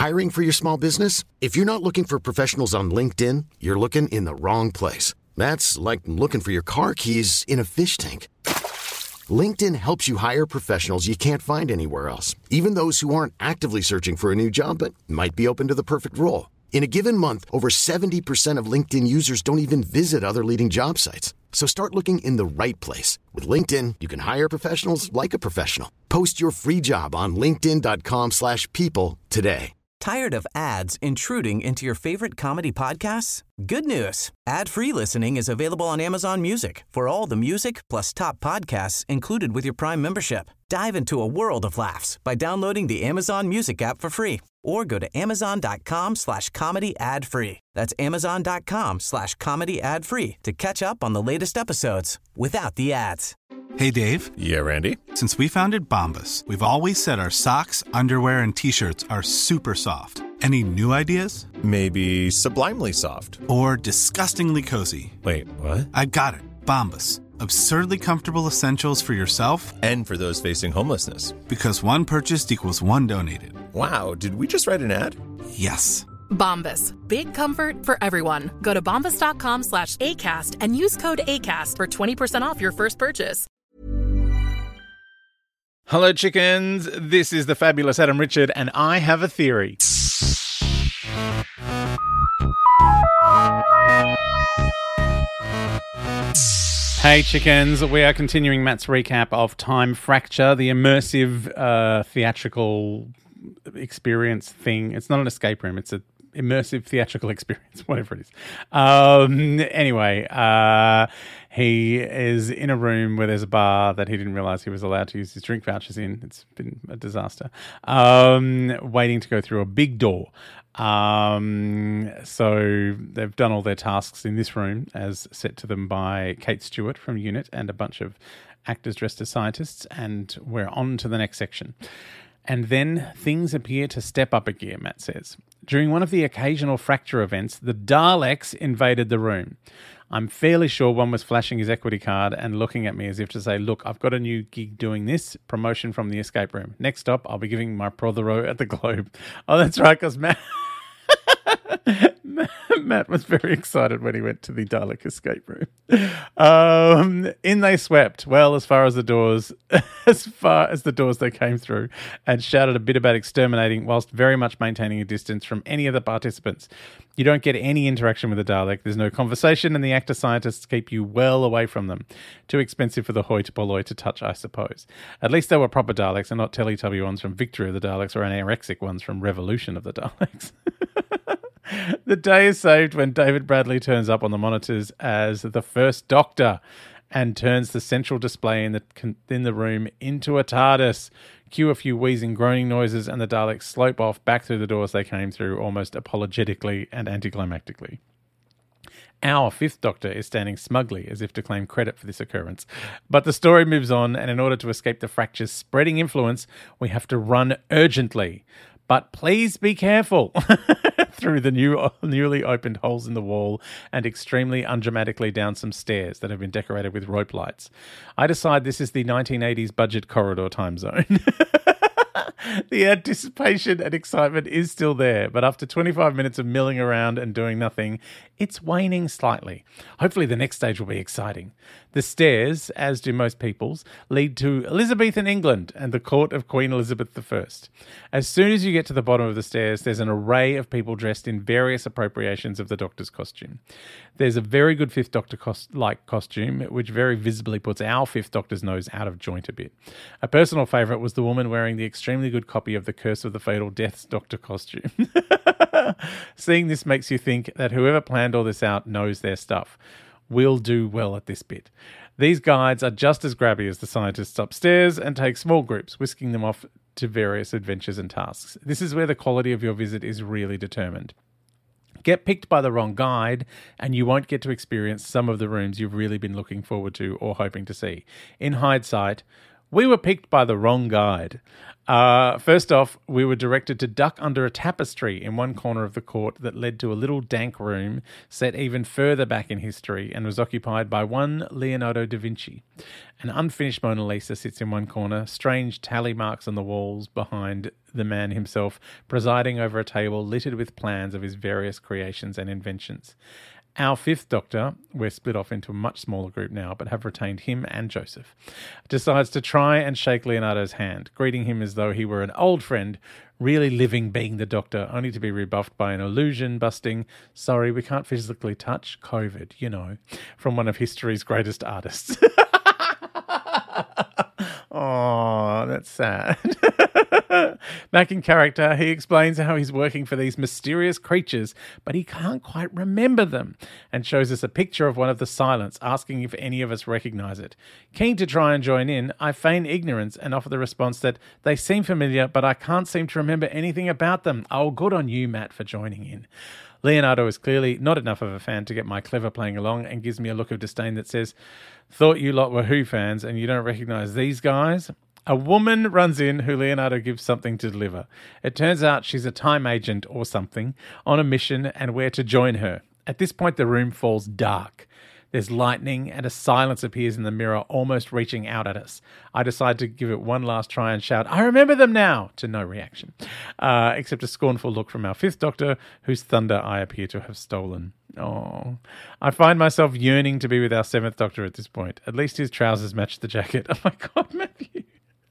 Hiring for your small business? If you're not looking for professionals on LinkedIn, you're looking in the wrong place. That's like looking for your car keys in a fish tank. LinkedIn helps you hire professionals you can't find anywhere else, even those who aren't actively searching for a new job but might be open to the perfect role. In a given month, over 70% of LinkedIn users don't even visit other leading job sites. So start looking in the right place. With LinkedIn, you can hire professionals like a professional. Post your free job on linkedin.com/people today. Tired of ads intruding into your favorite comedy podcasts? Good news. Ad-free listening is available on Amazon Music for all the music plus top podcasts included with your Prime membership. Dive into a world of laughs by downloading the Amazon Music app for free or go to amazon.com/comedy ad-free. That's amazon.com/comedy ad-free to catch up on the latest episodes without the ads. Hey, Dave. Yeah, Randy. Since we founded Bombas, we've always said our socks, underwear, and T-shirts are super soft. Any new ideas? Maybe sublimely soft. Or disgustingly cozy. Wait, what? I got it. Bombas. Absurdly comfortable essentials for yourself and for those facing homelessness. Because one purchased equals one donated. Wow, did we just write an ad? Yes. Bombas. Big comfort for everyone. Go to bombas.com/ACAST and use code ACAST for 20% off your first purchase. Hello, chickens. This is the fabulous Adam Richard, and I have a theory. Hey, chickens. We are continuing Matt's recap of Time Fracture, the immersive theatrical experience thing. It's not an escape room. It's an immersive theatrical experience, whatever it is. Anyway, he is in a room where there's a bar that he didn't realize he was allowed to use his drink vouchers in. It's been a disaster. Waiting to go through a big door. So they've done all their tasks in this room as set to them by Kate Stewart from Unit and a bunch of actors dressed as scientists, and we're on to the next section. And then things appear to step up a gear, Matt says. During one of the occasional fracture events, the Daleks invaded the room. I'm fairly sure one was flashing his equity card and looking at me as if to say, look, I've got a new gig doing this, promotion from the escape room. Next stop, I'll be giving my prothero at the Globe. Oh, that's right, because Matt was very excited when he went to the Dalek escape room. In they swept, well, as far as the doors they came through, and shouted a bit about exterminating whilst very much maintaining a distance from any of the participants. You don't get any interaction with the Dalek. There's no conversation, and the actor scientists keep you well away from them. Too expensive for the hoi polloi to touch, I suppose. At least they were proper Daleks and not Teletubby ones from Victory of the Daleks or anorexic ones from Revolution of the Daleks. The day is saved when David Bradley turns up on the monitors as the First Doctor and turns the central display in the room into a TARDIS. Cue a few wheezing, groaning noises, and the Daleks slope off back through the doors they came through, almost apologetically and anticlimactically. Our Fifth Doctor is standing smugly as if to claim credit for this occurrence. But the story moves on, and in order to escape the Fracture's spreading influence, we have to run urgently. But please be careful through the newly opened holes in the wall and extremely undramatically down some stairs that have been decorated with rope lights. I decide this is the 1980s budget corridor time zone. The anticipation and excitement is still there, but after 25 minutes of milling around and doing nothing, it's waning slightly. Hopefully the next stage will be exciting. The stairs, as do most people's, lead to Elizabethan England and the court of Queen Elizabeth I. As soon as you get to the bottom of the stairs, there's an array of people dressed in various appropriations of the Doctor's costume. There's a very good Fifth Doctor-like costume, which very visibly puts our Fifth Doctor's nose out of joint a bit. A personal favourite was the woman wearing the extremely good copy of the Curse of the Fatal Death's Doctor costume. Seeing this makes you think that whoever planned all this out knows their stuff. We'll do well at this bit. These guides are just as grabby as the scientists upstairs and take small groups, whisking them off to various adventures and tasks. This is where the quality of your visit is really determined. Get picked by the wrong guide and you won't get to experience some of the rooms you've really been looking forward to or hoping to see. In hindsight, We were picked by the wrong guide. First off, we were directed to duck under a tapestry in one corner of the court that led to a little dank room set even further back in history and was occupied by one Leonardo da Vinci. An unfinished Mona Lisa sits in one corner, strange tally marks on the walls behind the man himself, presiding over a table littered with plans of his various creations and inventions. Our fifth Doctor, we're split off into a much smaller group now, but have retained him and Joseph, decides to try and shake Leonardo's hand, greeting him as though he were an old friend, really living being the Doctor, only to be rebuffed by an illusion-busting, "Sorry, we can't physically touch, COVID, you know," from one of history's greatest artists. Oh, that's sad. Back in character, he explains how he's working for these mysterious creatures, but he can't quite remember them, and shows us a picture of one of the Silents, asking if any of us recognise it. Keen to try and join in, I feign ignorance and offer the response that they seem familiar, but I can't seem to remember anything about them. Oh, good on you, Matt, for joining in. Leonardo is clearly not enough of a fan to get my clever playing along and gives me a look of disdain that says, "Thought you lot were Who fans and you don't recognise these guys?" A woman runs in who Leonardo gives something to deliver. It turns out she's a time agent or something on a mission and we're to join her. At this point, the room falls dark. There's lightning and a silence appears in the mirror, almost reaching out at us. I decide to give it one last try and shout, "I remember them now!" to no reaction, except a scornful look from our fifth Doctor, whose thunder I appear to have stolen. Oh, I find myself yearning to be with our seventh Doctor at this point. At least his trousers match the jacket. Oh my God, Matthew.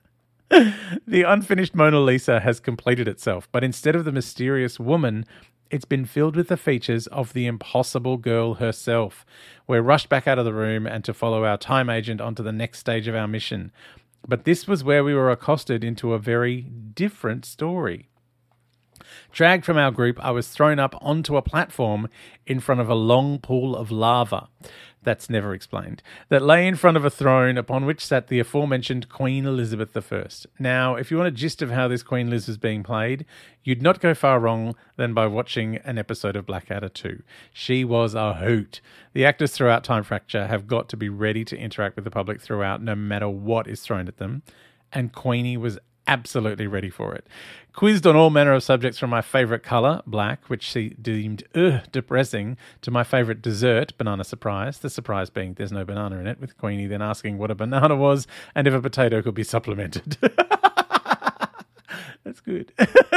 The unfinished Mona Lisa has completed itself, but instead of the mysterious woman, it's been filled with the features of the impossible girl herself. We're rushed back out of the room and to follow our time agent onto the next stage of our mission. But this was where we were accosted into a very different story. Dragged from our group, I was thrown up onto a platform in front of a long pool of lava. That's never explained. That lay in front of a throne upon which sat the aforementioned Queen Elizabeth I. Now, if you want a gist of how this Queen Liz was being played, you'd not go far wrong than by watching an episode of Blackadder 2. She was a hoot. The actors throughout Time Fracture have got to be ready to interact with the public throughout, no matter what is thrown at them. And Queenie was absolutely ready for it. Quizzed on all manner of subjects from my favourite colour, black, which she deemed depressing, to my favourite dessert, banana surprise, the surprise being there's no banana in it, with Queenie then asking what a banana was and if a potato could be supplemented. That's good.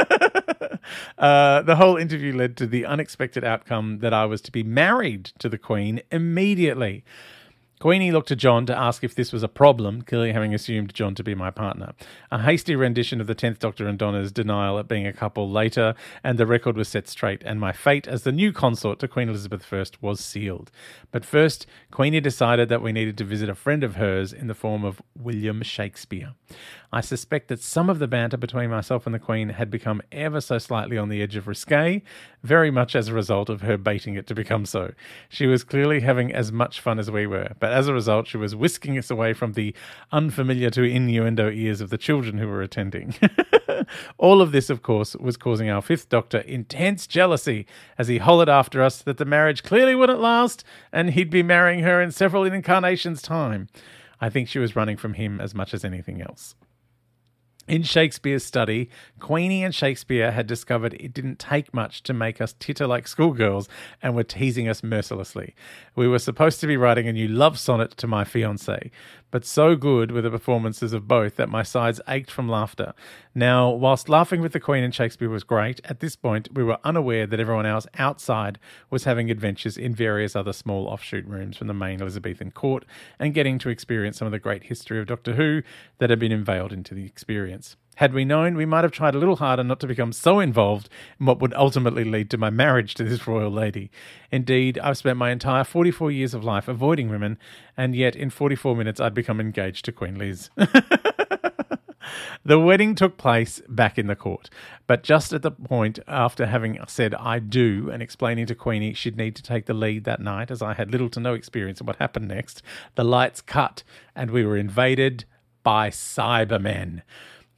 The whole interview led to the unexpected outcome that I was to be married to the Queen immediately. Queenie looked to John to ask if this was a problem, clearly having assumed John to be my partner. A hasty rendition of the 10th Doctor and Donna's denial at being a couple later, and the record was set straight, and my fate as the new consort to Queen Elizabeth I was sealed. But first, Queenie decided that we needed to visit a friend of hers in the form of William Shakespeare. I suspect that some of the banter between myself and the Queen had become ever so slightly on the edge of risque, very much as a result of her baiting it to become so. She was clearly having as much fun as we were, but as a result, she was whisking us away from the unfamiliar to innuendo ears of the children who were attending. All of this, of course, was causing our fifth Doctor intense jealousy as he hollered after us that the marriage clearly wouldn't last and he'd be marrying her in several incarnations' time. I think she was running from him as much as anything else. In Shakespeare's study, Queenie and Shakespeare had discovered it didn't take much to make us titter like schoolgirls and were teasing us mercilessly. We were supposed to be writing a new love sonnet to my fiancée, but so good were the performances of both that my sides ached from laughter. Now, whilst laughing with the Queen and Shakespeare was great, at this point we were unaware that everyone else outside was having adventures in various other small offshoot rooms from the main Elizabethan court and getting to experience some of the great history of Doctor Who that had been unveiled into the experience. Had we known, we might have tried a little harder not to become so involved in what would ultimately lead to my marriage to this royal lady. Indeed, I've spent my entire 44 years of life avoiding women, and yet in 44 minutes I'd become engaged to Queen Liz. The wedding took place back in the court, but just at the point after having said I do and explaining to Queenie she'd need to take the lead that night as I had little to no experience of what happened next, the lights cut and we were invaded by Cybermen.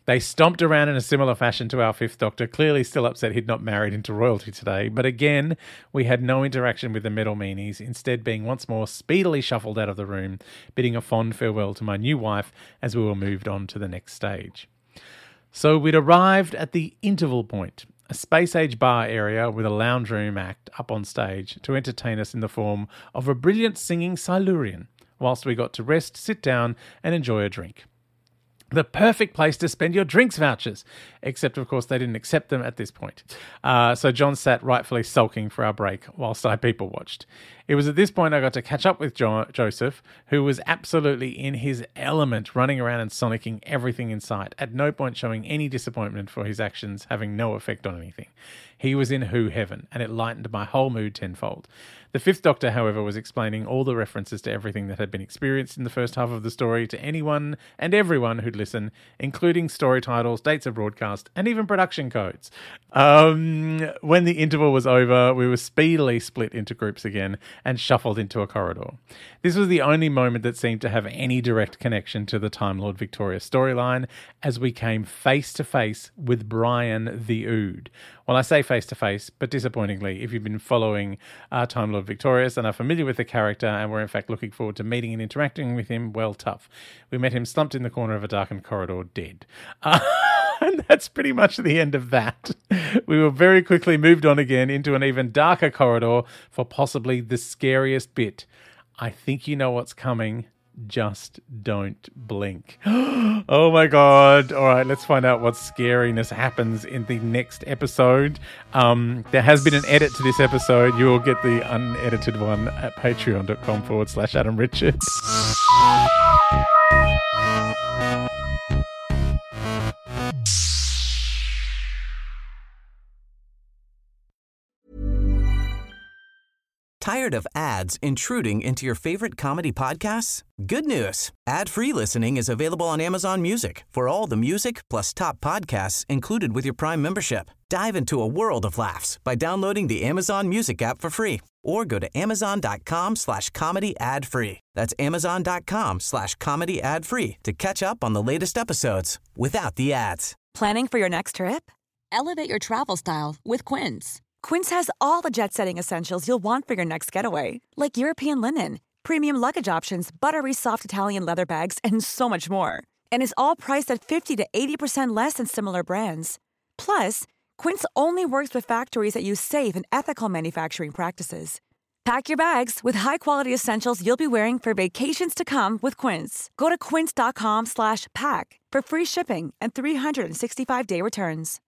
They stomped around in a similar fashion to our Fifth Doctor, clearly still upset he'd not married into royalty today. But again, we had no interaction with the metal meanies, instead being once more speedily shuffled out of the room, bidding a fond farewell to my new wife as we were moved on to the next stage. So we'd arrived at the interval point, a space-age bar area with a lounge room act up on stage to entertain us in the form of a brilliant singing Silurian, whilst we got to rest, sit down and enjoy a drink. The perfect place to spend your drinks vouchers, except, of course, they didn't accept them at this point. So John sat rightfully sulking for our break whilst I people watched. It was at this point I got to catch up with Joseph, who was absolutely in his element, running around and sonicking everything in sight, at no point showing any disappointment for his actions having no effect on anything. He was in Who heaven, and it lightened my whole mood tenfold. The Fifth Doctor, however, was explaining all the references to everything that had been experienced in the first half of the story to anyone and everyone who'd listen, including story titles, dates of broadcast, and even production codes. When the interval was over, we were speedily split into groups again and shuffled into a corridor. This was the only moment that seemed to have any direct connection to the Time Lord Victoria storyline, as we came face to face with Brian the Ood. Well, I say face-to-face, but disappointingly, if you've been following Time Lord Victorious and are familiar with the character and were in fact looking forward to meeting and interacting with him, well, tough. We met him slumped in the corner of a darkened corridor, dead. And that's pretty much the end of that. We were very quickly moved on again into an even darker corridor for possibly the scariest bit. I think you know what's coming. Just don't blink. Oh my God. All right, let's find out what scariness happens in the next episode. There has been an edit to this episode. You will get the unedited one at patreon.com/Adam Richards. Tired of ads intruding into your favorite comedy podcasts? Good news. Ad-free listening is available on Amazon Music for all the music plus top podcasts included with your Prime membership. Dive into a world of laughs by downloading the Amazon Music app for free or go to amazon.com/comedy ad-free. That's amazon.com/comedy ad-free to catch up on the latest episodes without the ads. Planning for your next trip? Elevate your travel style with Quince. Quince has all the jet-setting essentials you'll want for your next getaway, like European linen, premium luggage options, buttery soft Italian leather bags, and so much more. And is all priced at 50 to 80% less than similar brands. Plus, Quince only works with factories that use safe and ethical manufacturing practices. Pack your bags with high-quality essentials you'll be wearing for vacations to come with Quince. Go to quince.com/pack for free shipping and 365-day returns.